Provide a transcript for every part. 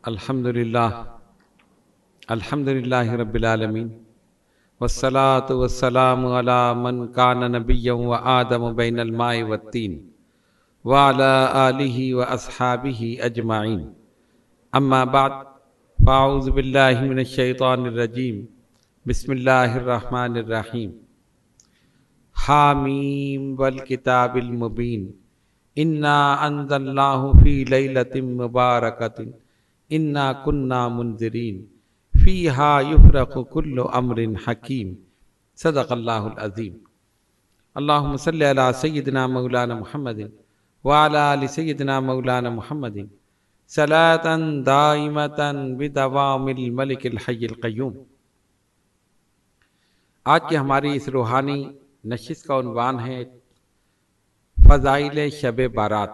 الحمدللہ رب العالمین والصلاة والسلام علی من کان نبیا و آدم بین الماء والطین وعلی آلہ و اصحابہ اجمعین اما بعد فاعوذ باللہ من الشیطان الرجیم بسم اللہ الرحمن الرحیم حامیم والکتاب المبین انا انزلناہ فی لیلۃ مبارکۃ انا کنا منذرین فیہا یفرق کل امر حکیم صدق اللہ العظیم۔ اللہم صلی علی سیدنا مولانا محمد وعلی آل سیدنا مولانا محمد صلاۃ دائمۃ بدوام الملک الحی القیوم۔ آج کی ہماری اس روحانی نشست کا عنوان ہے فضائل شب بارات۔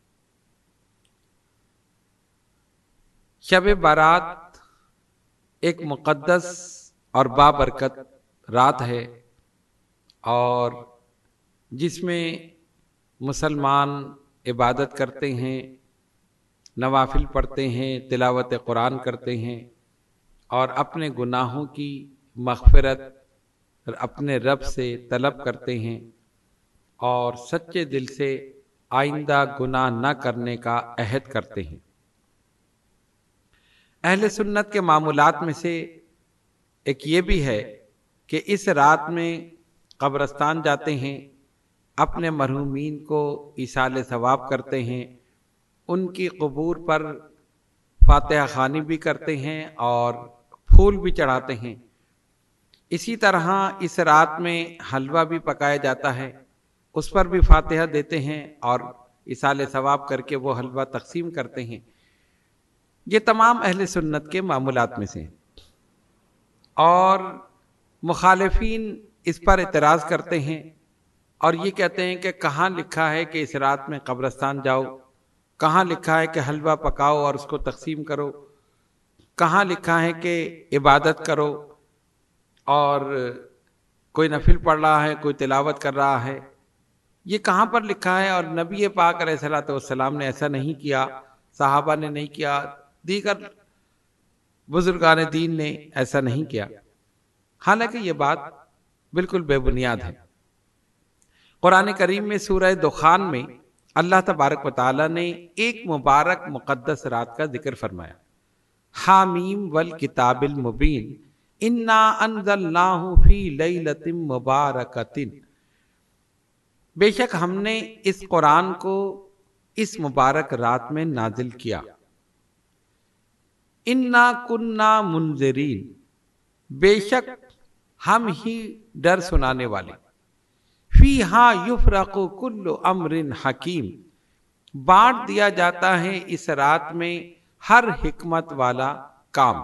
شب بارات ایک مقدس اور بابرکت رات ہے اور جس میں مسلمان عبادت کرتے ہیں، نوافل پڑھتے ہیں، تلاوت قرآن کرتے ہیں اور اپنے گناہوں کی مغفرت اپنے رب سے طلب کرتے ہیں اور سچے دل سے آئندہ گناہ نہ کرنے کا عہد کرتے ہیں۔ اہل سنت کے معمولات میں سے ایک یہ بھی ہے کہ اس رات میں قبرستان جاتے ہیں، اپنے مرحومین کو ایصال ثواب کرتے ہیں، ان کی قبور پر فاتحہ خوانی بھی کرتے ہیں اور پھول بھی چڑھاتے ہیں۔ اسی طرح اس رات میں حلوہ بھی پکایا جاتا ہے، اس پر بھی فاتحہ دیتے ہیں اور ایصال ثواب کر کے وہ حلوہ تقسیم کرتے ہیں۔ یہ تمام اہل سنت کے معمولات میں سے ہیں اور مخالفین اس پر اعتراض کرتے ہیں اور یہ کہتے ہیں کہ کہاں لکھا ہے کہ اس رات میں قبرستان جاؤ، کہاں لکھا ہے کہ حلوہ پکاؤ اور اس کو تقسیم کرو، کہاں لکھا ہے کہ عبادت کرو اور کوئی نفل پڑھ رہا ہے، کوئی تلاوت کر رہا ہے، یہ کہاں پر لکھا ہے؟ اور نبی پاک علیہ الصلوۃ والسلام نے ایسا نہیں کیا، صحابہ نے نہیں کیا، دیگر بزرگان دین نے ایسا نہیں کیا۔ حالانکہ یہ بات بالکل بے بنیاد ہے۔ قرآن کریم میں سورہ دخان میں اللہ تبارک و تعالی نے ایک مبارک مقدس رات کا ذکر فرمایا، حامیم والکتاب المبین انا انزلناہ فی لیلۃ مبارکۃ۔ بے شک ہم نے اس قرآن کو اس مبارک رات میں نازل کیا۔ انا کنا منذرین، بے شک ہم ہی ڈر سنانے والے۔ فیہا یفرق کل امر حکیم، بانٹ دیا جاتا ہے اس رات میں ہر حکمت والا کام۔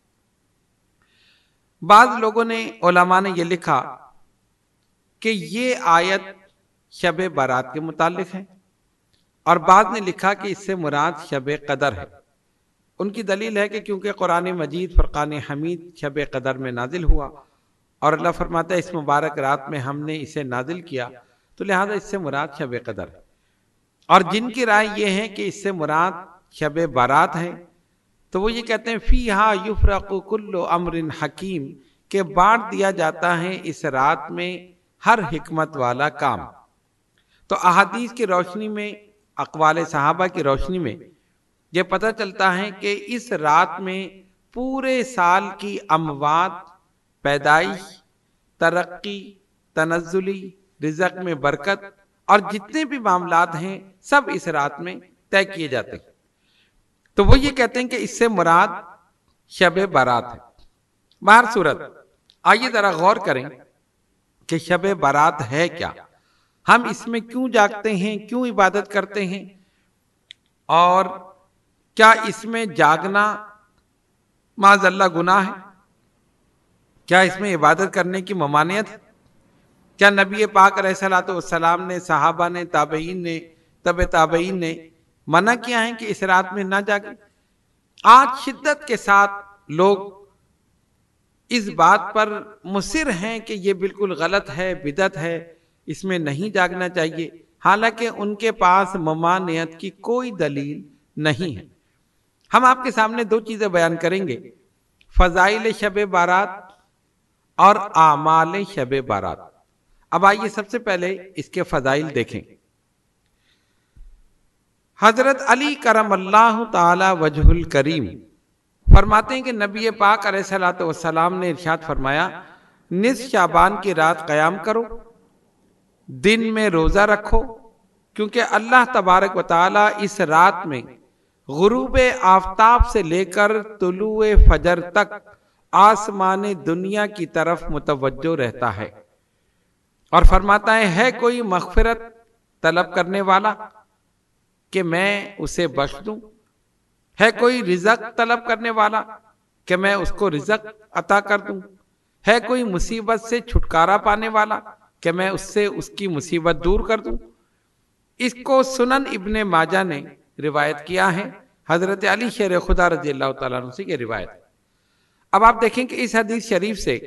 بعض لوگوں نے، علماء نے یہ لکھا کہ یہ آیت شب بارات کے متعلق ہے اور بعض نے لکھا کہ اس سے مراد شب قدر ہے۔ ان کی دلیل ہے کہ کیونکہ قرآن مجید فرقان حمید شب قدر میں نازل ہوا اور اللہ فرماتا ہے اس مبارک رات میں ہم نے اسے نازل کیا، تو لہذا اس سے مراد شب قدر ہے۔ اور جن کی رائے یہ ہے کہ اس سے مراد شب بارات ہے تو وہ یہ کہتے ہیں فیہا یفرق کل امر حکیم، کہ بانٹ دیا جاتا ہے اس رات میں ہر حکمت والا کام۔ تو احادیث کی روشنی میں، اقوال صحابہ کی روشنی میں یہ پتہ چلتا ہے کہ اس رات میں پورے سال کی اموات، پیدائش، ترقی، تنزلی، رزق میں برکت اور جتنے بھی معاملات ہیں سب اس رات میں طے کیے جاتے ہیں۔ تو وہ یہ کہتے ہیں کہ اس سے مراد شب بارات ہے۔ بہر صورت آئیے ذرا غور کریں کہ شب بارات ہے کیا، ہم اس میں کیوں جاگتے ہیں، کیوں عبادت کرتے ہیں، اور کیا اس میں جاگنا معاذ اللہ گناہ ہے؟ کیا اس میں عبادت کرنے کی ممانعت ہے؟ کیا نبی پاک علیہ الصلوۃ والسلام نے، صحابہ نے، تابعین نے، تبع تابعین نے منع کیا ہے کہ اس رات میں نہ جاگیں؟ آج شدت کے ساتھ لوگ اس بات پر مصر ہیں کہ یہ بالکل غلط ہے، بدعت ہے، اس میں نہیں جاگنا چاہیے، حالانکہ ان کے پاس ممانعت کی کوئی دلیل نہیں ہے۔ ہم آپ کے سامنے دو چیزیں بیان کریں گے، فضائل شب بارات اور اعمال شب بارات۔ اب آئیے سب سے پہلے اس کے فضائل دیکھیں۔ حضرت علی کرم اللہ تعالی وجہ الکریم فرماتے ہیں کہ نبی پاک علیہ الصلوۃ والسلام نے ارشاد فرمایا، نصف شعبان کی رات قیام کرو، دن میں روزہ رکھو، کیونکہ اللہ تبارک و تعالی اس رات میں غروب آفتاب سے لے کر طلوع فجر تک آسمان دنیا کی طرف متوجہ رہتا ہے اور فرماتا ہے کوئی مغفرت طلب کرنے والا کہ میں اسے بخش دوں؟ ہے کوئی رزق طلب کرنے والا کہ میں اس کو رزق عطا کر دوں؟ ہے کوئی مصیبت سے چھٹکارا پانے والا کہ میں اس سے اس کی مصیبت دور کر دوں؟ اس کو سنن ابن ماجہ نے روایت کیا ہے، حضرت علی شیر خدا رضی اللہ تعالیٰ عنہ سے یہ روایت ہے۔ اب آپ دیکھیں کہ اس حدیث شریف سے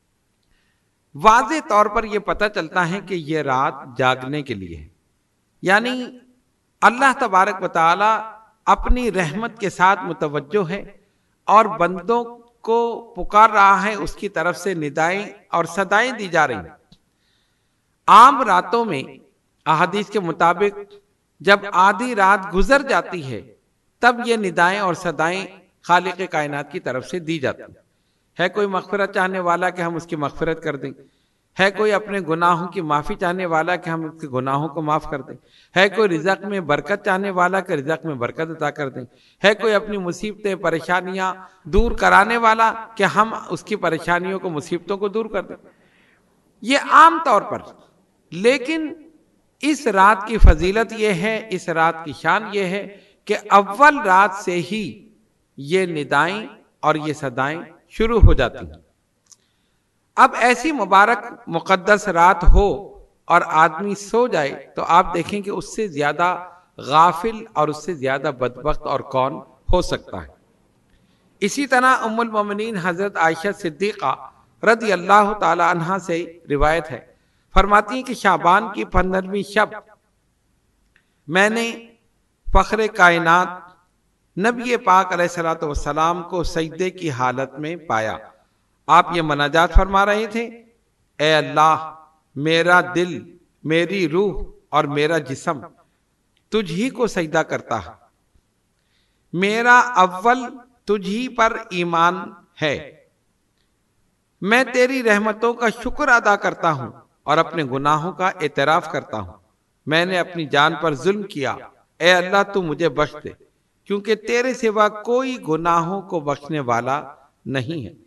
واضح طور پر یہ پتہ چلتا ہے کہ یہ رات جاگنے کے لیے ہے، یعنی اللہ تبارک و تعالی اپنی رحمت کے ساتھ متوجہ ہے اور بندوں کو پکار رہا ہے، اس کی طرف سے ندائیں اور صدائیں دی جا رہی ہیں۔ عام راتوں میں احادیث کے مطابق جب آدھی رات گزر جاتی ہے تب یہ ندائیں اور صدائیں خالق کائنات کی طرف سے دی جاتی ہیں۔ ہے کوئی مغفرت چاہنے والا کہ ہم اس کی مغفرت کر دیں، ہے کوئی اپنے گناہوں کی معافی چاہنے والا کہ ہم اس کے گناہوں کو معاف کر دیں، ہے کوئی رزق میں برکت چاہنے والا کہ رزق میں برکت عطا کر دیں، ہے کوئی اپنی مصیبتیں پریشانیاں دور کرانے والا کہ ہم اس کی پریشانیوں کو مصیبتوں کو دور کر دیں۔ یہ عام طور پر، لیکن اس رات کی فضیلت یہ ہے، اس رات کی شان یہ ہے کہ اول رات سے ہی یہ ندائیں اور یہ صدائیں شروع ہو جاتی ہیں۔ اب ایسی مبارک مقدس رات ہو اور آدمی سو جائے تو آپ دیکھیں کہ اس سے زیادہ غافل اور اس سے زیادہ بدبخت اور کون ہو سکتا ہے۔ اسی طرح ام المومنین حضرت عائشہ صدیقہ رضی اللہ تعالی عنہا سے روایت ہے، فرماتی ہیں کہ شعبان کی 15ویں شب میں نے فخر کائنات نبی پاک علیہ الصلوۃ والسلام کو سجدے کی حالت میں پایا۔ آپ یہ مناجات فرما رہے تھے، اے اللہ میرا دل، میری روح اور میرا جسم تجھ ہی کو سجدہ کرتا ہے، میرا اول تجھ ہی پر ایمان ہے، میں تیری رحمتوں کا شکر ادا کرتا ہوں اور اپنے گناہوں کا اعتراف کرتا ہوں، میں نے اپنی جان پر ظلم کیا، اے اللہ تو مجھے بخش دے، کیونکہ تیرے سوا کوئی گناہوں کو بخشنے والا نہیں ہے،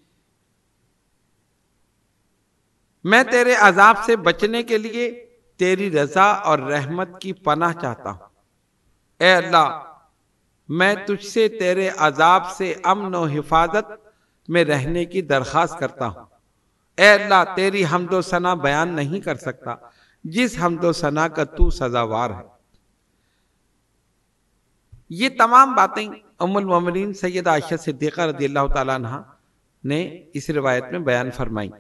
میں تیرے عذاب سے بچنے کے لیے تیری رضا اور رحمت کی پناہ چاہتا ہوں، اے اللہ میں تجھ سے تیرے عذاب سے امن و حفاظت میں رہنے کی درخواست کرتا ہوں، اے اللہ تیری حمد و ثنا بیان نہیں کر سکتا جس حمد و ثنا کا تو سزاوار ہے۔ یہ تمام باتیں ام المومنین سیدہ عائشہ صدیقہ رضی اللہ تعالیٰ عنہ نے اس روایت میں بیان فرمائی۔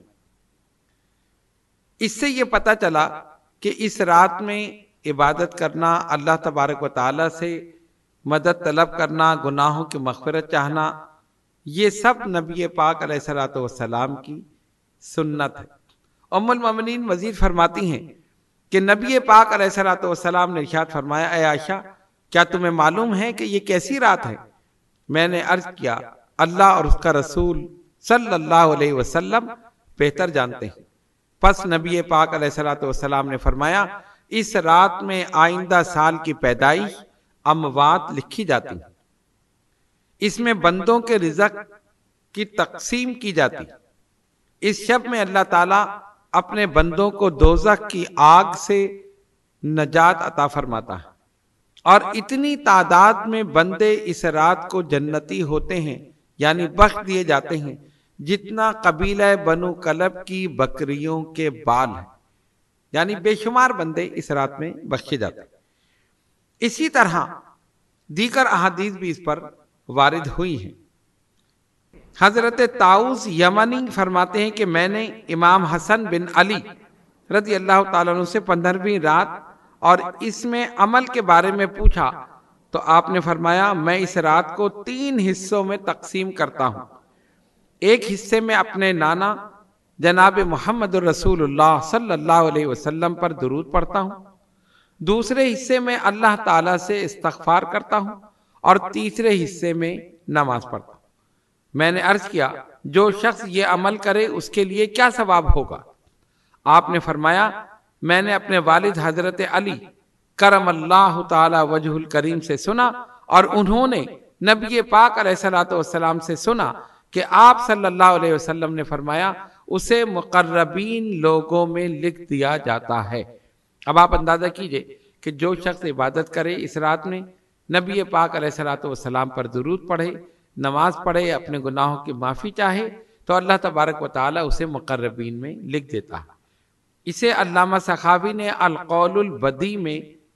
اس سے یہ پتہ چلا کہ اس رات میں عبادت کرنا، اللہ تبارک و تعالیٰ سے مدد طلب کرنا، گناہوں کی مغفرت چاہنا، یہ سب نبی پاک علیہ الصلوۃ والسلام کی سنت ہے۔ ام المومنین مزید فرماتی ہیں کہ نبی پاک علیہ الصلوۃ والسلام نے ارشاد فرمایا، اے عائشہ کیا تمہیں معلوم ہے کہ یہ کیسی رات ہے؟ میں نے عرض کیا، اللہ اور اس کا رسول صلی اللہ علیہ وسلم بہتر جانتے ہیں۔ پس نبی پاک علیہ الصلوۃ والسلام نے فرمایا، اس رات میں آئندہ سال کی پیدائش، اموات لکھی جاتی ہیں، اس میں بندوں کے رزق کی تقسیم کی جاتی، اس شب میں اللہ تعالیٰ اپنے بندوں کو دوزخ کی آگ سے نجات عطا فرماتا ہے، اور اتنی تعداد میں بندے اس رات کو جنتی ہوتے ہیں، یعنی بخش دیے جاتے ہیں، جتنا قبیلہ بنو کلب کی بکریوں کے بال ہیں، یعنی بے شمار بندے اس رات میں بخشے جاتے ہیں۔ اسی طرح دیگر احادیث بھی اس پر وارد ہوئی ہیں۔ حضرت طاؤس یمنی فرماتے ہیں کہ میں نے امام حسن بن علی رضی اللہ تعالیٰ عنہ سے 15ویں رات اور اس میں عمل کے بارے میں پوچھا تو آپ نے فرمایا میں اس رات کو 3 حصوں میں تقسیم کرتا ہوں. ایک حصے میں اپنے نانا جناب محمد الرسول اللہ صلی اللہ علیہ وسلم پر درود پڑھتا ہوں، دوسرے حصے میں اللہ تعالیٰ سے استغفار کرتا ہوں، اور تیسرے حصے میں نماز پڑھتا ہوں. میں نے عرض کیا جو شخص یہ عمل کرے اس کے لیے کیا ثواب ہوگا؟ آپ نے فرمایا میں نے اپنے والد حضرت علی کرم اللہ تعالی وجہ الکریم سے سنا، اور انہوں نے نبی پاک علیہ الصلوۃ والسلام سے سنا کہ آپ صلی اللہ علیہ وسلم نے فرمایا اسے مقربین لوگوں میں لکھ دیا جاتا ہے. اب آپ اندازہ کیجئے کہ جو شخص عبادت کرے اس رات میں، نبی پاک علیہ الصلوۃ والسلام پر درود پڑھے، نماز پڑھے، اپنے گناہوں کی معافی چاہے، تو اللہ تبارک و تعالی اسے مقربین میں لکھ دیتا ہے. اسے علامہ سخاوی نے القول البدیع میں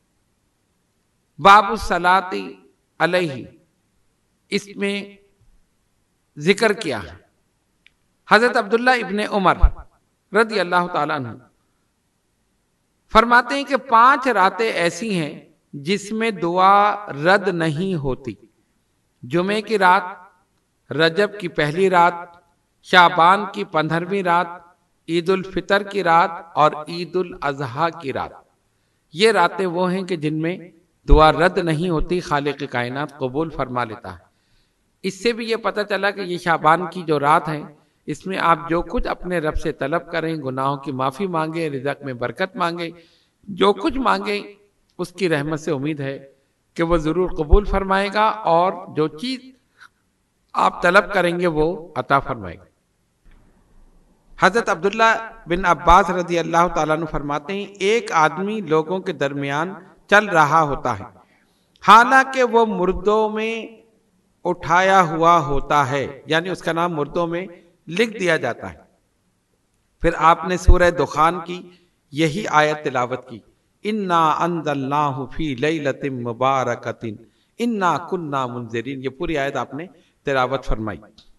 باب الصلاۃ علیہ اس میں ذکر کیا ہے. حضرت عبداللہ ابن عمر رضی اللہ تعالیٰ عنہ فرماتے ہیں کہ 5 راتیں ایسی ہیں جس میں دعا رد نہیں ہوتی: جمعے کی رات، رجب کی پہلی رات، شعبان کی 15ویں رات، عید الفطر کی رات اور عید الاضحیٰ کی رات. یہ راتیں وہ ہیں کہ جن میں دعا رد نہیں ہوتی، خالق کائنات قبول فرما لیتا ہے. اس سے بھی یہ پتہ چلا کہ یہ شعبان کی جو رات ہے اس میں آپ جو کچھ اپنے رب سے طلب کریں، گناہوں کی معافی مانگیں، رزق میں برکت مانگیں، جو کچھ مانگیں اس کی رحمت سے امید ہے کہ وہ ضرور قبول فرمائے گا، اور جو چیز آپ طلب کریں گے وہ عطا فرمائے گا. حضرت عبداللہ بن عباس رضی اللہ تعالیٰ عنہ فرماتے ہیں ایک آدمی لوگوں کے درمیان چل رہا ہوتا ہے حالانکہ وہ مردوں میں اٹھایا ہوا ہوتا ہے، یعنی اس کا نام مردوں میں لکھ دیا جاتا ہے. پھر آپ نے سورہ دخان کی یہی آیت تلاوت کی: انا انزلناہ فی لیلۃ مبارکۃ انا کنا منذرین. یہ پوری آیت آپ نے تلاوت فرمائی.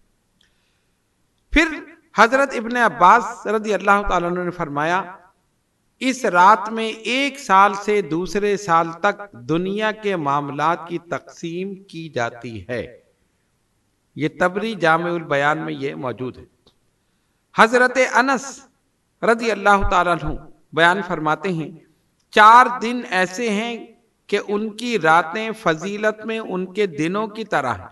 پھر حضرت ابن عباس رضی اللہ تعالیٰ عنہ نے فرمایا اس رات میں 1 سال سے دوسرے سال تک دنیا کے معاملات کی تقسیم کی جاتی ہے. یہ طبری جامع البیان میں یہ موجود ہے. حضرت انس رضی اللہ تعالیٰ عنہ بیان فرماتے ہیں 4 دن ایسے ہیں کہ ان کی راتیں فضیلت میں ان کے دنوں کی طرح ہیں،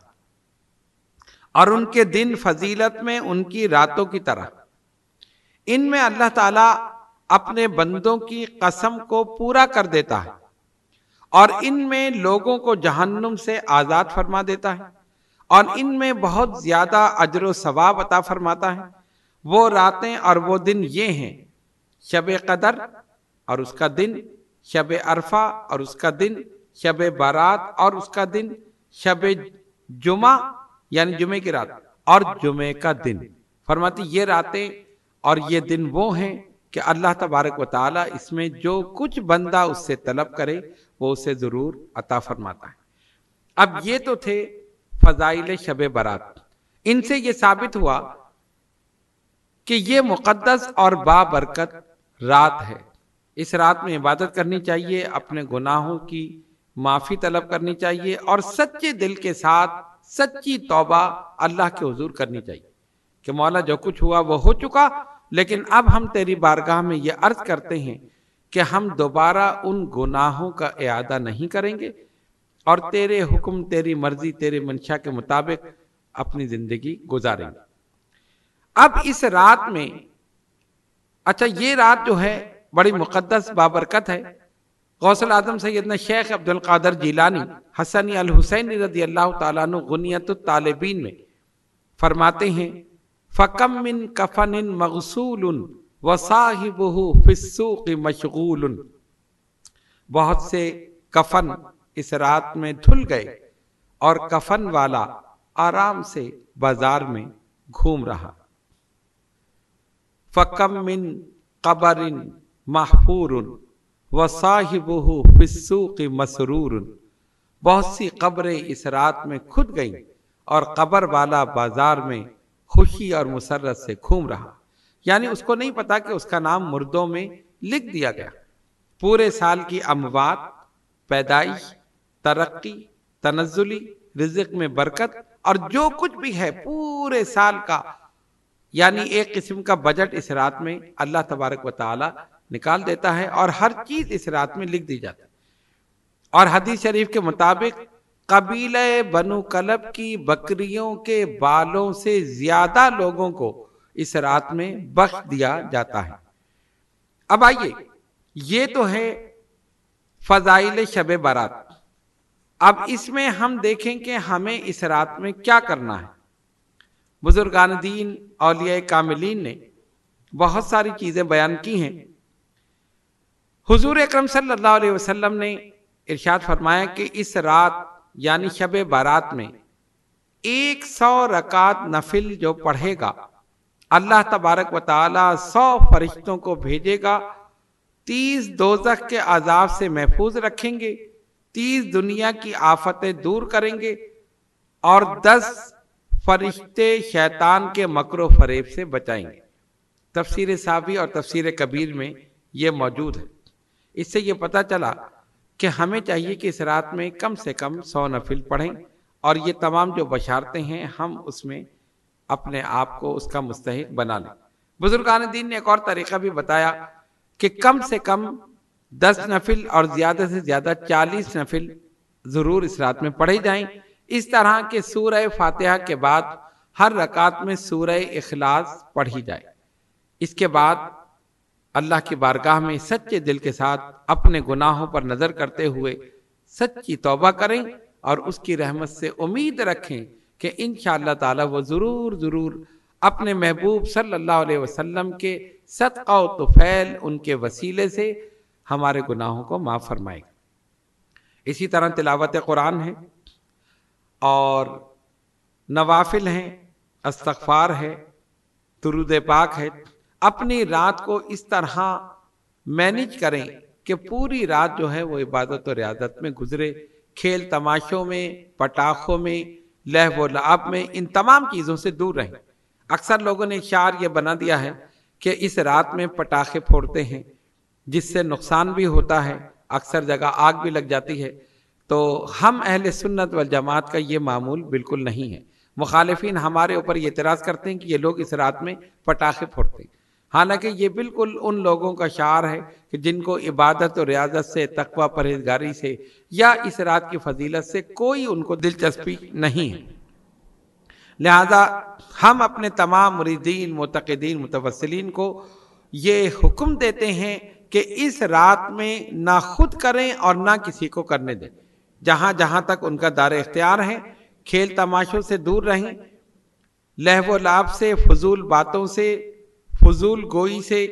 اور ان کے دن فضیلت میں ان کی راتوں کی طرح. ان میں اللہ تعالیٰ اپنے بندوں کی قسم کو پورا کر دیتا ہے، اور ان میں لوگوں کو جہنم سے آزاد فرما دیتا ہے، اور ان میں بہت زیادہ اجر و ثواب عطا فرماتا ہے. وہ راتیں اور وہ دن یہ ہیں: شب قدر اور اس کا دن، شب عرفہ اور اس کا دن، شب برات اور اس کا دن، شب جمعہ یعنی جمعے کی رات اور جمعے کا دن. فرماتی یہ راتیں اور یہ دن وہ ہیں کہ اللہ تبارک و تعالی اس میں جو کچھ بندہ اس سے طلب کرے وہ اسے ضرور عطا فرماتا ہے. اب یہ تو تھے فضائل شب برات. ان سے یہ ثابت ہوا کہ یہ مقدس اور بابرکت رات ہے. اس رات میں عبادت کرنی چاہیے، اپنے گناہوں کی معافی طلب کرنی چاہیے، اور سچے دل کے ساتھ سچی توبہ اللہ کے حضور کرنی چاہیے کہ مولا جو کچھ ہوا وہ ہو چکا، لیکن اب ہم تیری بارگاہ میں یہ عرض کرتے ہیں کہ ہم دوبارہ ان گناہوں کا اعادہ نہیں کریں گے، اور تیرے حکم، تیری مرضی، تیرے منشا کے مطابق اپنی زندگی گزاریں گے. اب اس رات میں اچھا یہ رات جو ہے بڑی مقدس بابرکت ہے. غوث الاعظم سیدنا شیخ عبد القادر جیلانی حسنی الحسینی رضی اللہ تعالیٰ عنہ غنیت الطالبین میں فرماتے ہیں فَكَمْ مِنْ كَفَنٍ مَغْسُولٌ وَصَاحِبُهُ فِي السُّوقِ مَشْغُولٌ. بہت سے کفن اس رات میں دھل گئے اور کفن والا آرام سے بازار میں گھوم رہا. فَكَمْ مِنْ قَبَرٍ مَحْفُورٌ وَصَاحِبُهُ فِي السُّوقِ مَسْرُورٌ. بہت سی قبریں اس رات میں کھد گئیں اور قبر والا بازار میں خوشی اور مسرت سے گھوم رہا. یعنی اس کو نہیں پتا کہ اس کا نام مردوں میں لکھ دیا گیا. پورے سال کی اموات، پیدائش، ترقی، تنزلی، رزق میں برکت، اور جو کچھ بھی ہے پورے سال کا، یعنی ایک قسم کا بجٹ اس رات میں اللہ تبارک و تعالی نکال دیتا ہے، اور ہر چیز اس رات میں لکھ دی جاتی ہے۔ اور حدیث شریف کے مطابق قبیلہ بنو کلب کی بکریوں کے بالوں سے زیادہ لوگوں کو اس رات میں بخش دیا جاتا ہے۔ اب آئیے، یہ تو ہے فضائل شب برات۔ اب اس میں ہم دیکھیں کہ ہمیں اس رات میں کیا کرنا ہے۔ بزرگان دین، اولیاء کاملین نے بہت ساری چیزیں بیان کی ہیں۔ حضور اکرم صلی اللہ علیہ وسلم نے ارشاد فرمایا کہ اس رات یعنی شب برات میں 100 رکعت نفل جو پڑھے گا، اللہ تبارک و تعالی 100 فرشتوں کو بھیجے گا، 30 دوزخ کے عذاب سے محفوظ رکھیں گے، 30 دنیا کی آفتیں دور کریں گے، اور 10 فرشتے شیطان کے مکر و فریب سے بچائیں گے۔ تفسیر ساوی اور تفسیر کبیر میں یہ موجود ہے۔ اس سے یہ پتہ چلا کہ ہمیں چاہیے کہ اس رات میں کم سے کم 100 نفل پڑھیں، اور یہ تمام جو بشارتیں ہیں ہم اس میں اپنے آپ کو اس کا مستحق بنا لیں۔ بزرگان دین نے ایک اور طریقہ بھی بتایا کہ کم سے کم 10 نفل اور زیادہ سے زیادہ 40 نفل ضرور اس رات میں پڑھے جائیں۔ اس طرح کے سورہ فاتحہ کے بعد ہر رکعت میں سورہ اخلاص پڑھی جائے۔ اس کے بعد اللہ کی بارگاہ میں سچے دل کے ساتھ اپنے گناہوں پر نظر کرتے ہوئے سچی توبہ کریں، اور اس کی رحمت سے امید رکھیں کہ انشاءاللہ تعالی وہ ضرور اپنے محبوب صلی اللہ علیہ وسلم کے صدقہ و طفیل ان کے وسیلے سے ہمارے گناہوں کو معاف فرمائے گا۔ اسی طرح تلاوت قرآن ہے، اور نوافل ہیں، استغفار ہے، درود پاک ہے۔ اپنی رات کو اس طرح مینیج کریں کہ پوری رات جو ہے وہ عبادت و ریاضت میں گزرے، کھیل تماشوں میں، پٹاخوں میں، لہو و لعب میں، ان تمام چیزوں سے دور رہیں۔ اکثر لوگوں نے شعار یہ بنا دیا ہے کہ اس رات میں پٹاخے پھوڑتے ہیں جس سے نقصان بھی ہوتا ہے، اکثر جگہ آگ بھی لگ جاتی ہے۔ تو ہم اہل سنت والجماعت کا یہ معمول بالکل نہیں ہے۔ مخالفین ہمارے اوپر یہ اعتراض کرتے ہیں کہ یہ لوگ اس رات میں پٹاخے پھوڑتے ہیں، حالانکہ یہ بالکل ان لوگوں کا شعار ہے کہ جن کو عبادت و ریاضت سے، تقوی پرہیزگاری سے، یا اس رات کی فضیلت سے کوئی ان کو دلچسپی نہیں ہے۔ لہذا ہم اپنے تمام مریدین، معتقدین، متوسلین کو یہ حکم دیتے ہیں کہ اس رات میں نہ خود کریں اور نہ کسی کو کرنے دیں۔ جہاں جہاں تک ان کا دار اختیار ہے، کھیل تماشوں سے دور رہیں، لہو و لعب سے، فضول باتوں سے، فضول گوئی سے،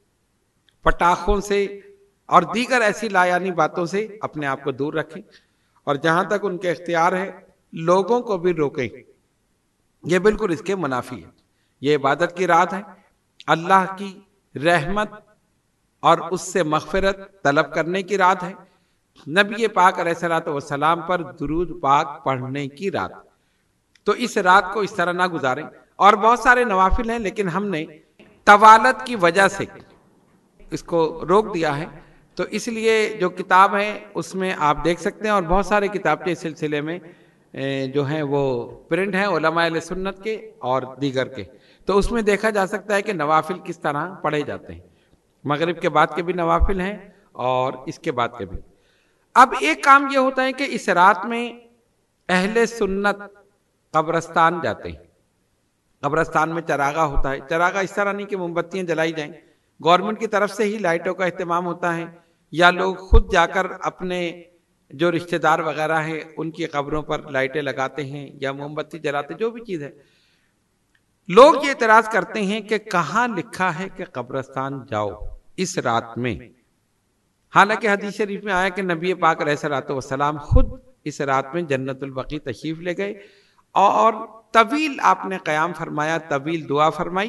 پٹاخوں سے اور دیگر ایسی لایانی باتوں سے اپنے آپ کو دور رکھیں، اور جہاں تک ان کے اختیار ہے لوگوں کو بھی روکیں۔ یہ بالکل اس کے منافی ہے۔ یہ عبادت کی رات ہے، اللہ کی رحمت اور اس سے مغفرت طلب کرنے کی رات ہے، نبی پاک علیہ الصلوۃ والسلام پر درود پاک پڑھنے کی رات۔ تو اس رات کو اس طرح نہ گزاریں۔ اور بہت سارے نوافل ہیں، لیکن ہم نے طوالت کی وجہ سے اس کو روک دیا ہے، تو اس لیے جو کتاب ہے اس میں آپ دیکھ سکتے ہیں، اور بہت سارے کتاب کے سلسلے میں جو ہیں وہ پرنٹ ہیں علماء اہل سنت کے اور دیگر کے، تو اس میں دیکھا جا سکتا ہے کہ نوافل کس طرح پڑھے جاتے ہیں۔ مغرب کے بعد کے بھی نوافل ہیں اور اس کے بعد کے بھی۔ اب ایک کام یہ ہوتا ہے کہ اس رات میں اہل سنت قبرستان جاتے ہیں۔ قبرستان میں چراغاں ہوتا ہے۔ چراغاں اس طرح نہیں کہ موم بتیاں جلائی جائیں، گورنمنٹ کی طرف سے ہی لائٹوں کا اہتمام ہوتا ہے، یا لوگ خود جا کر اپنے جو رشتہ دار وغیرہ ہیں ان کی قبروں پر لائٹیں لگاتے ہیں یا موم بتی جلاتے، جو بھی چیز ہے۔ لوگ یہ اعتراض کرتے ہیں کہ کہاں لکھا ہے کہ قبرستان جاؤ اس رات میں، حالانکہ حدیث شریف میں آیا کہ نبی پاک علیہ الصلوۃ والسلام خود اس رات میں جنت البقیع تشریف لے گئے، اور طویل آپ نے قیام فرمایا، طویل دعا فرمائی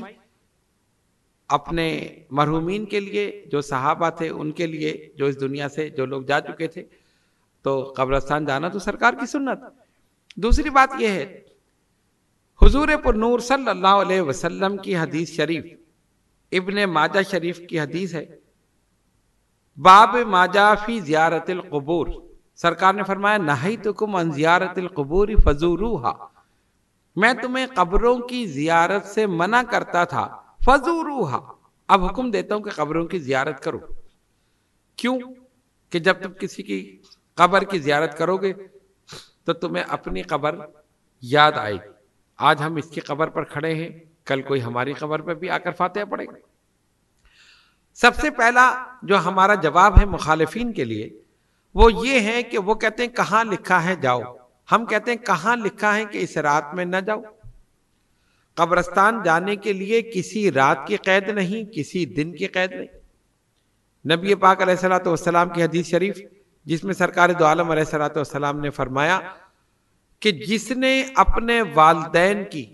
اپنے مرحومین کے لیے، جو صحابہ تھے ان کے لیے، جو اس دنیا سے جو لوگ جا چکے تھے۔ تو قبرستان جانا تو سرکار کی سنت۔ دوسری بات یہ ہے، حضور پر نور صلی اللہ علیہ وسلم کی حدیث شریف، ابن ماجہ شریف کی حدیث ہے، باب ما جاء فی زیارت القبور، سرکار نے فرمایا نہیتکم عن زیارت القبور فزوروہا، میں تمہیں قبروں کی زیارت سے منع کرتا تھا، فزوروہا، اب حکم دیتا ہوں کہ قبروں کی زیارت کرو۔ کیوں؟ کہ جب تم کسی کی قبر کی زیارت کرو گے تو تمہیں اپنی قبر یاد آئے گی۔ آج ہم اس کی قبر پر کھڑے ہیں، کل کوئی ہماری قبر پر بھی آ کر فاتحہ پڑھے گا۔ سب سے پہلا جو ہمارا جواب ہے مخالفین کے لیے وہ یہ ہے کہ وہ کہتے ہیں کہاں لکھا ہے جاؤ، ہم کہتے ہیں کہاں لکھا ہے کہ اس رات میں نہ جاؤ۔ قبرستان جانے کے لیے کسی رات کی قید نہیں، کسی دن کی قید نہیں۔ نبی پاک علیہ الصلوۃ والسلام کی حدیث شریف جس میں سرکار دو عالم علیہ الصلوۃ والسلام نے فرمایا کہ جس نے اپنے والدین کی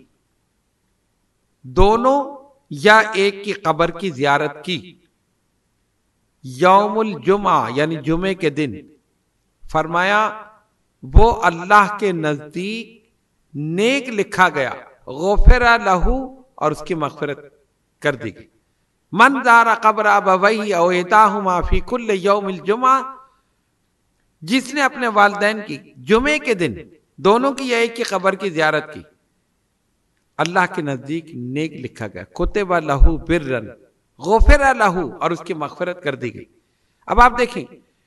دونوں یا ایک کی قبر کی زیارت کی یوم الجمعہ یعنی جمعے کے دن، فرمایا وہ اللہ کے نزدیک نیک لکھا گیا، غفر لہ، اور اس کی مغفرت کر دی گئی۔ من زار قبر ابویہ او اتاہما فی کل یوم الجمعہ، جس نے اپنے والدین کی جمعے کے دن دونوں کی یا ایک کی قبر کی زیارت کی، اللہ کے نزدیک نیک لکھا گیا، کتب لہ برا غفر لہ، اور اس کی مغفرت کر دی گئی۔ اب آپ دیکھیں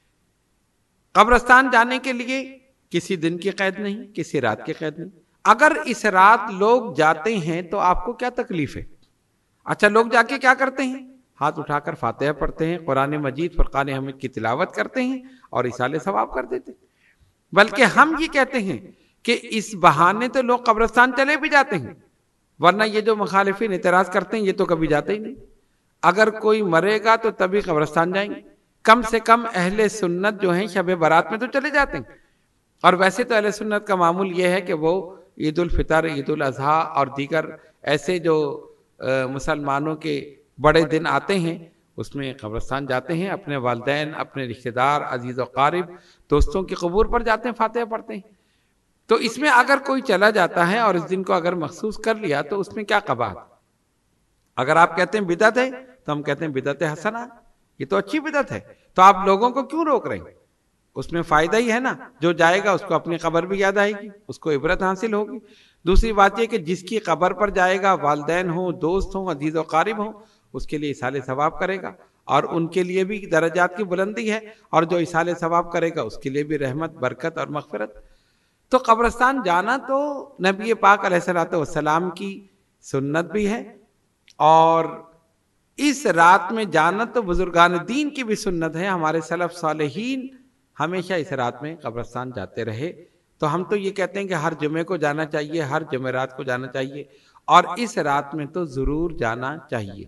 قبرستان جانے کے لیے کسی دن کی قید نہیں، کسی رات کی قید نہیں۔ اگر اس رات لوگ جاتے ہیں تو آپ کو کیا تکلیف ہے؟ اچھا، لوگ جا کے کیا کرتے ہیں؟ ہاتھ اٹھا کر فاتحہ پڑھتے ہیں، قرآن مجید فرقان حمید کی تلاوت کرتے ہیں اور ایصال ثواب کر دیتے ہیں۔ بلکہ ہم یہ کہتے ہیں کہ اس بہانے تو لوگ قبرستان چلے بھی جاتے ہیں، ورنہ یہ جو مخالفین اعتراض کرتے ہیں یہ تو کبھی جاتے ہی نہیں۔ اگر کوئی مرے گا تو تبھی قبرستان جائیں گے۔ کم سے کم اہل سنت جو ہیں شب برات میں تو چلے جاتے ہیں، اور ویسے تو اہل سنت کا معمول یہ ہے کہ وہ عید الفطر، عید الاضحیٰ اور دیگر ایسے جو مسلمانوں کے بڑے دن آتے ہیں اس میں قبرستان جاتے ہیں، اپنے والدین، اپنے رشتہ دار، عزیز و قارب، دوستوں کی قبور پر جاتے ہیں، فاتحہ پڑھتے ہیں۔ تو اس میں اگر کوئی چلا جاتا ہے اور اس دن کو اگر مخصوص کر لیا تو اس میں کیا قباحت؟ اگر آپ کہتے ہیں بدعت ہے تو ہم کہتے ہیں بدعت حسنہ، یہ تو اچھی بدعت ہے، تو آپ لوگوں کو کیوں روک رہے ہیں؟ اس میں فائدہ ہی ہے نا، جو جائے گا اس کو اپنی قبر بھی یاد آئے گی، اس کو عبرت حاصل ہوگی۔ دوسری بات یہ کہ جس کی قبر پر جائے گا والدین ہوں، دوست ہوں، عزیز و قارب ہوں، اس کے لیے ایصال ثواب کرے گا، اور ان کے لیے بھی درجات کی بلندی ہے، اور جو ایصال ثواب کرے گا اس کے لیے بھی رحمت، برکت اور مغفرت۔ تو قبرستان جانا تو نبی پاک علیہ الصلوۃ والسلام کی سنت بھی ہے، اور اس رات میں جانا تو بزرگان دین کی بھی سنت ہے۔ ہمارے سلف صالحین ہمیشہ اس رات میں قبرستان جاتے رہے، تو ہم تو یہ کہتے ہیں کہ ہر جمعے کو جانا چاہیے، ہر جمعرات کو جانا چاہیے، اور اس رات میں تو ضرور جانا چاہیے۔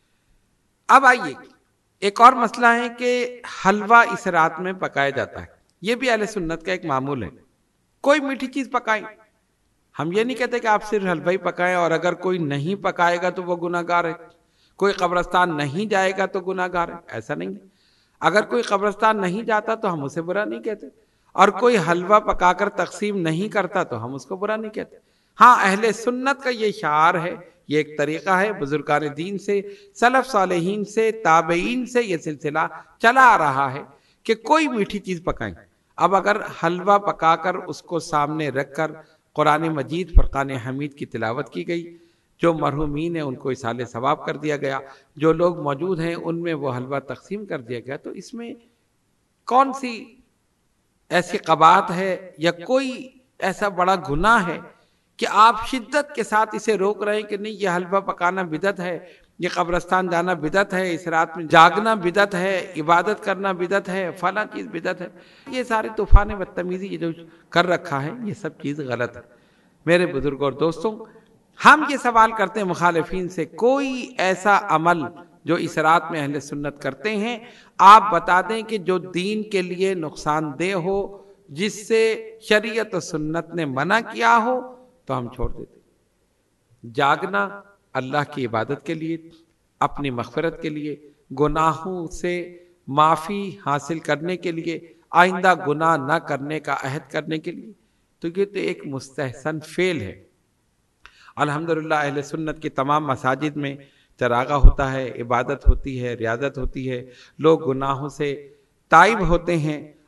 اب آئیے، ایک اور مسئلہ ہے کہ حلوہ اس رات میں پکایا جاتا ہے، یہ بھی اہل سنت کا ایک معمول ہے۔ کوئی میٹھی چیز پکائیں، ہم یہ نہیں کہتے کہ آپ صرف حلوہ ہی پکائیں، اور اگر کوئی نہیں پکائے گا تو وہ گناہ گار ہے، کوئی قبرستان نہیں جائے گا تو گناہ گار ہے، ایسا نہیں ہے۔ اگر کوئی قبرستان نہیں جاتا تو ہم اسے برا نہیں کہتے، اور کوئی حلوہ پکا کر تقسیم نہیں کرتا تو ہم اس کو برا نہیں کہتے۔ ہاں، اہل سنت کا یہ شعار ہے، یہ ایک طریقہ ہے، بزرگان دین سے، سلف صالحین سے، تابعین سے یہ سلسلہ چلا آ رہا ہے کہ کوئی میٹھی چیز پکائیں۔ اب اگر حلوہ پکا کر اس کو سامنے رکھ کر قرآن مجید فرقان حمید کی تلاوت کی گئی، جو مرحومین ہیں ان کو ایصال ثواب کر دیا گیا، جو لوگ موجود ہیں ان میں وہ حلوہ تقسیم کر دیا گیا، تو اس میں کون سی ایسی قباحت ہے یا کوئی ایسا بڑا گناہ ہے کہ آپ شدت کے ساتھ اسے روک رہے ہیں کہ نہیں، یہ حلوہ پکانا بدعت ہے، یہ قبرستان جانا بدعت ہے، اس رات میں جاگنا بدعت ہے، عبادت کرنا بدعت ہے، فلاں چیز بدعت ہے؟ یہ سارے طوفان بدتمیزی یہ جو کر رکھا ہے یہ سب چیز غلط ہے۔ میرے بزرگوں اور دوستوں، ہم یہ سوال کرتے ہیں مخالفین سے، کوئی ایسا عمل جو اس رات میں اہل سنت کرتے ہیں آپ بتا دیں کہ جو دین کے لیے نقصان دہ ہو، جس سے شریعت و سنت نے منع کیا ہو، تو ہم چھوڑ دیتے۔ جاگنا اللہ کی عبادت کے لیے، اپنی مغفرت کے لیے، گناہوں سے معافی حاصل کرنے کے لیے، آئندہ گناہ نہ کرنے کا عہد کرنے کے لیے، تو یہ تو ایک مستحسن فعل ہے۔ الحمدللہ اہل سنت کی تمام مساجد میں چراغاں ہوتا ہے، عبادت ہوتی ہے، ریاضت ہوتی ہے، لوگ گناہوں سے تائب ہوتے ہیں،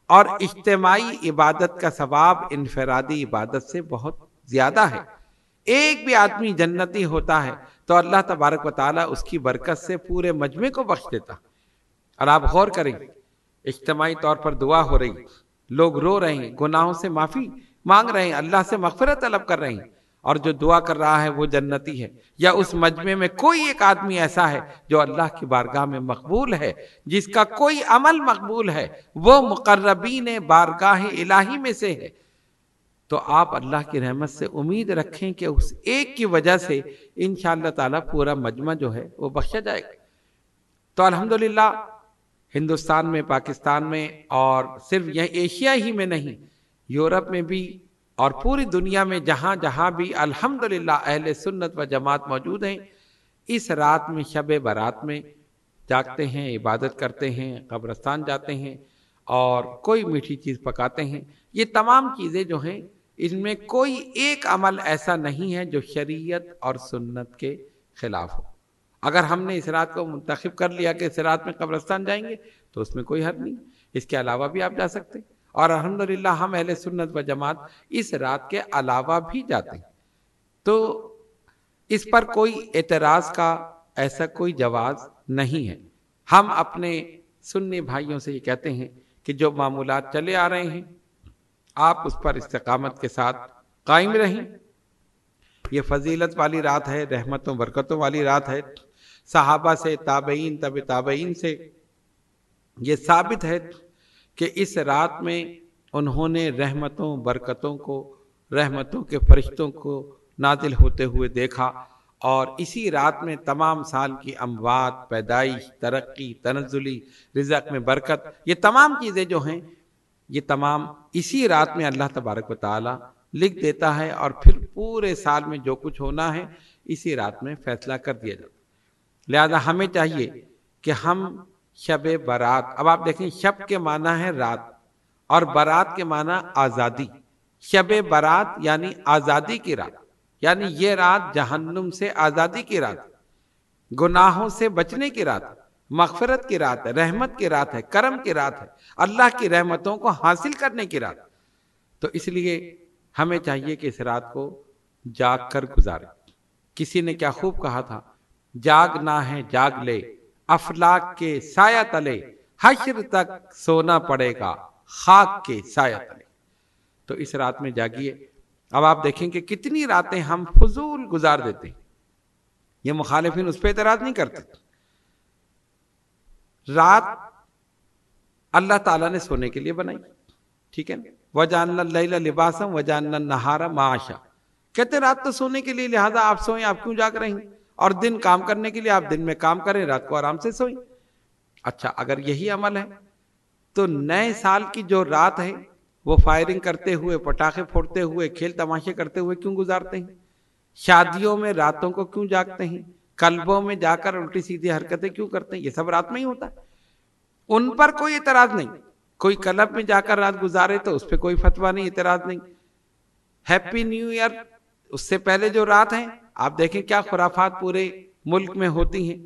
اور اجتماعی عبادت کا ثواب انفرادی عبادت سے بہت زیادہ ہے۔ ایک بھی آدمی جنتی ہوتا ہے تو اللہ تبارک و تعالیٰ اس کی برکت سے پورے مجمع کو بخش دیتا۔ اور آپ غور کریں، اجتماعی طور پر دعا ہو رہی، لوگ رو رہے ہیں، گناہوں سے معافی مانگ رہے ہیں، اللہ سے مغفرت طلب کر رہے ہیں، اور جو دعا کر رہا ہے وہ جنتی ہے۔ یا اس مجمع میں کوئی ایک آدمی ایسا ہے جو اللہ کی بارگاہ میں مقبول ہے، جس کا کوئی عمل مقبول ہے، وہ مقربین بارگاہ الہی میں سے ہے، تو آپ اللہ کی رحمت سے امید رکھیں کہ اس ایک کی وجہ سے انشاءاللہ تعالی پورا مجمع جو ہے وہ بخشا جائے گا۔ تو الحمدللہ ہندوستان میں، پاکستان میں، اور صرف یہ ایشیا ہی میں نہیں، یورپ میں بھی اور پوری دنیا میں جہاں جہاں بھی الحمدللہ اہل سنت و جماعت موجود ہیں، اس رات میں شب برات میں جاگتے ہیں، عبادت کرتے ہیں، قبرستان جاتے ہیں اور کوئی میٹھی چیز پکاتے ہیں۔ یہ تمام چیزیں جو ہیں، ان میں کوئی ایک عمل ایسا نہیں ہے جو شریعت اور سنت کے خلاف ہو۔ اگر ہم نے اس رات کو منتخب کر لیا کہ اس رات میں قبرستان جائیں گے تو اس میں کوئی حد نہیں، اس کے علاوہ بھی آپ جا سکتے ہیں، اور الحمدللہ ہم اہل سنت و جماعت اس رات کے علاوہ بھی جاتے ہیں، تو اس پر کوئی اعتراض کا ایسا کوئی جواز نہیں ہے۔ ہم اپنے سنی بھائیوں سے یہ کہتے ہیں کہ جو معمولات چلے آ رہے ہیں آپ اس پر استقامت کے ساتھ قائم رہیں۔ یہ فضیلت والی رات ہے، رحمتوں برکتوں والی رات ہے۔ صحابہ سے، تابعین، تبع تابعین سے یہ ثابت ہے کہ اس رات میں انہوں نے رحمتوں برکتوں کو، رحمتوں کے فرشتوں کو نازل ہوتے ہوئے دیکھا، اور اسی رات میں تمام سال کی اموات، پیدائش، ترقی، تنزلی، رزق میں برکت، یہ تمام چیزیں جو ہیں یہ تمام اسی رات میں اللہ تبارک و تعالی لکھ دیتا ہے، اور پھر پورے سال میں جو کچھ ہونا ہے اسی رات میں فیصلہ کر دیا جاتا ہے۔ لہذا ہمیں چاہیے کہ ہم شب برات، اب آپ دیکھیں شب کے معنی ہے رات اور برات کے معنی آزادی۔ شب برات یعنی آزادی کی رات، یعنی یہ رات جہنم سے آزادی کی رات، گناہوں سے بچنے کی رات، مغفرت کی رات ہے، رحمت کی رات ہے، کرم کی رات ہے، اللہ کی رحمتوں کو حاصل کرنے کی رات۔ تو اس لیے ہمیں چاہیے کہ اس رات کو جاگ کر گزارے۔ کسی نے کیا خوب کہا تھا، جاگنا ہے جاگ لے، افلاک کے سایہ تلے، حشر تک سونا پڑے گا خاک کے سایہ تلے۔ تو اس رات میں جاگیے۔ اب آپ دیکھیں کہ کتنی راتیں ہم فضول گزار دیتے ہیں، یہ مخالفین اس پہ اعتراض نہیں کرتے۔ رات اللہ تعالیٰ نے سونے کے لیے بنائی، ٹھیک ہے نا، وَجَعَلْنَا اللَّيْلَ لِبَاسًا وَجَعَلْنَا النَّهَارَ مَعَاشًا، کہتے رات تو سونے کے لیے، لہذا آپ سوئیں، آپ کیوں جاگ رہے ہیں، اور دن کام کرنے کے لیے، آپ دن میں کام کریں، رات کو آرام سے سوئیں۔ اچھا اگر یہی عمل ہے تو نئے سال کی جو رات ہے وہ فائرنگ کرتے ہوئے، پٹاخے پھوڑتے ہوئے، کھیل تماشے کرتے ہوئے کیوں گزارتے ہیں؟ شادیوں میں راتوں کو کیوں جاگتے ہیں؟ کلبوں میں جا کر الٹی سیدھی حرکتیں کیوں کرتے ہیں؟ یہ سب رات میں ہی ہوتا ہے۔ ان پر کوئی اعتراض نہیں، کوئی کلب میں جا کر رات گزارے تو اس پہ کوئی فتویٰ نہیں، اعتراض نہیں۔ ہیپی نیو ایئر اس سے پہلے جو رات ہیں آپ دیکھیں کیا خرافات پورے ملک میں ہوتی ہیں،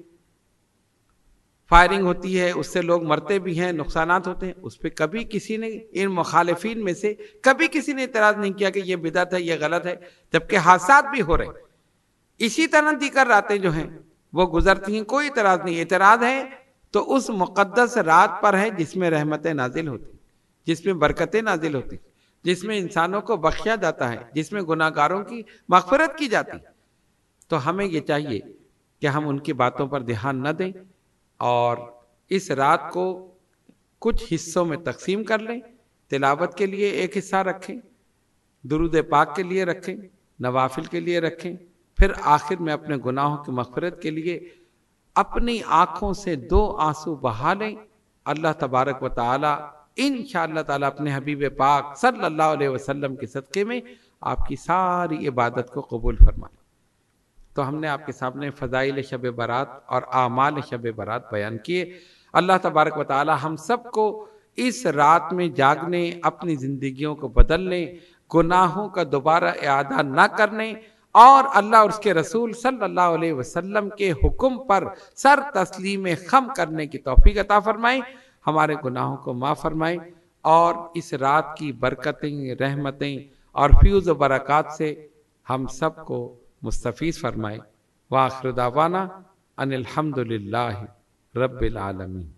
فائرنگ ہوتی ہے، اس سے لوگ مرتے بھی ہیں، نقصانات ہوتے ہیں، اس پہ کبھی کسی نے، ان مخالفین میں سے کبھی کسی نے اعتراض نہیں کیا کہ یہ بدعت ہے، یہ غلط ہے، جبکہ حادثات بھی ہو رہے ہیں۔ اسی طرح دیگر راتیں جو ہیں وہ گزرتی ہیں، کوئی اعتراض نہیں۔ اعتراض ہے تو اس مقدس رات پر ہے جس میں رحمتیں نازل ہوتی، جس میں برکتیں نازل ہوتی، جس میں انسانوں کو بخشا جاتا ہے، جس میں گناہ گاروں کی مغفرت کی جاتی۔ تو ہمیں یہ چاہیے کہ ہم ان کی باتوں پر دھیان نہ دیں، اور اس رات کو کچھ حصوں میں تقسیم کر لیں۔ تلاوت کے لیے ایک حصہ رکھیں، درود پاک کے لیے رکھیں، نوافل کے لیے رکھیں، پھر آخر میں اپنے گناہوں کی مغفرت کے لیے اپنی آنکھوں سے 2 آنسو بہا لیں۔ اللہ تبارک و تعالی انشاءاللہ تعالی اپنے حبیب پاک صلی اللہ علیہ وسلم کے صدقے میں آپ کی ساری عبادت کو قبول فرمائے۔ تو ہم نے آپ کے سامنے فضائل شب برات اور اعمال شب برات بیان کیے۔ اللہ تبارک و تعالی ہم سب کو اس رات میں جاگنے، اپنی زندگیوں کو بدلنے، گناہوں کا دوبارہ اعادہ نہ کرنے، اور اللہ اور اس کے رسول صلی اللہ علیہ وسلم کے حکم پر سر تسلیم خم کرنے کی توفیق عطا فرمائے، ہمارے گناہوں کو معاف فرمائے، اور اس رات کی برکتیں، رحمتیں اور فیوز و برکات سے ہم سب کو مستفیض فرمائے۔ وآخر دعوانا ان الحمد للہ رب العالمین۔